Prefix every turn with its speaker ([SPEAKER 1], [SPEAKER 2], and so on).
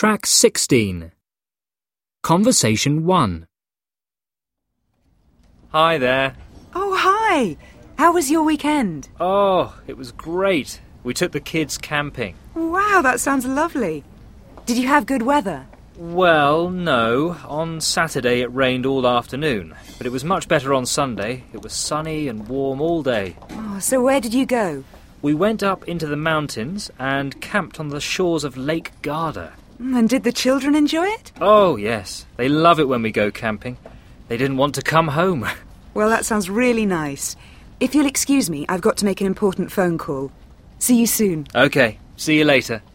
[SPEAKER 1] Track 16. Conversation 1.
[SPEAKER 2] Hi there.
[SPEAKER 3] Oh, hi. How was your weekend?
[SPEAKER 2] Oh, it was great. We took the kids camping.
[SPEAKER 3] Wow, that sounds lovely. Did you have good weather?
[SPEAKER 2] Well, no. On Saturday it rained all afternoon, but it was much better on Sunday. It was sunny and warm all day.
[SPEAKER 3] Oh, so where did you go?
[SPEAKER 2] We went up into the mountains and camped on the shores of Lake Garda.
[SPEAKER 3] And did the children enjoy it?
[SPEAKER 2] Oh, yes. They love it when we go camping. They didn't want to come home.
[SPEAKER 3] Well, that sounds really nice. If you'll excuse me, I've got to make an important phone call. See you soon.
[SPEAKER 2] OK, see you later.